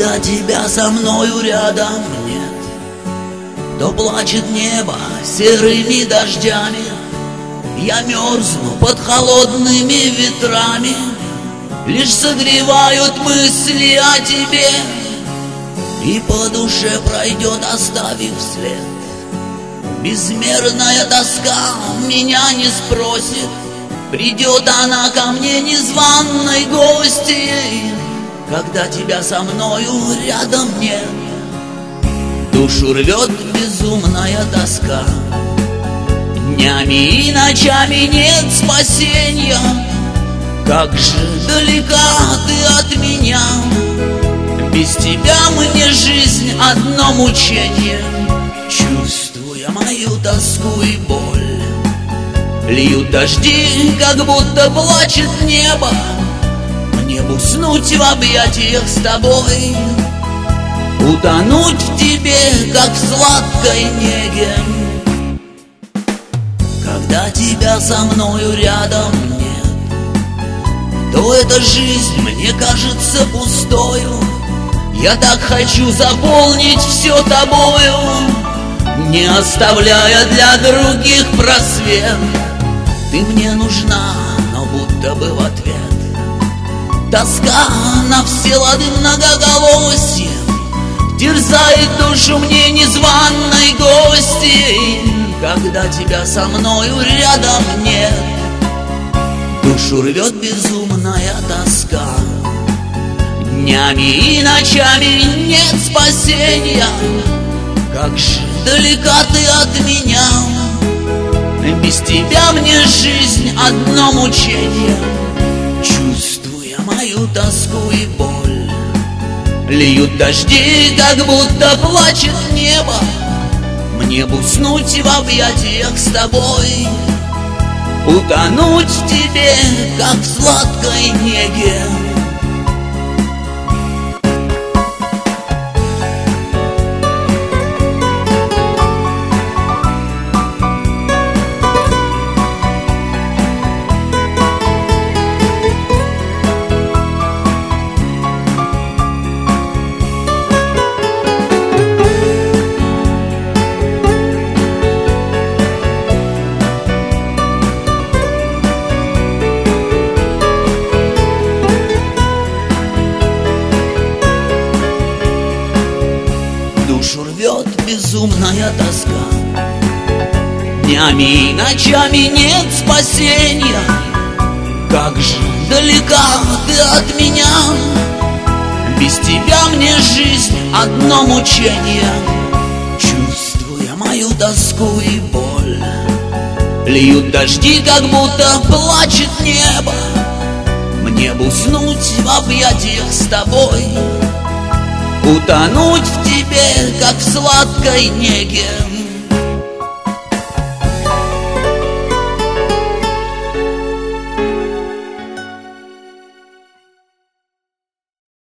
Когда тебя со мною рядом нет, то плачет небо серыми дождями. Я мерзну под холодными ветрами, лишь согревают мысли о тебе, и по душе пройдет, оставив след. Безмерная тоска меня не спросит, придет она ко мне незваной гостьей. Когда тебя со мною рядом нет, душу рвет безумная тоска. Днями и ночами нет спасения, как же далека ты от меня. Без тебя мне жизнь одно мучение. Чувствуя мою тоску и боль, льют дожди, как будто плачет небо. Мне бы уснуть в объятиях с тобой, утонуть в тебе, как в сладкой неге. Когда тебя со мною рядом нет, то эта жизнь мне кажется пустою. Я так хочу заполнить все тобою, не оставляя для других просвет. Ты мне нужна, но будто бы в ответ тоска на все лады многоголосье терзает душу мне незваной гостьей. Когда тебя со мною рядом нет, душу рвет безумная тоска. Днями и ночами нет спасения, как же далека ты от меня. Без тебя мне жизнь одно мучение. Чувствуя мою тоску и боль, льют дожди, как будто плачет небо. Мне бы уснуть в объятиях с тобой, утонуть в тебе, как в сладкой неге. Душу рвет безумная тоска. Днями и ночами нет спасения, как же далека ты от меня. Без тебя мне жизнь одно мучение. Чувствуя мою тоску и боль, льют дожди, как будто плачет небо. Мне бы уснуть в объятиях с тобой, утонуть в тебе, как в сладкой неге.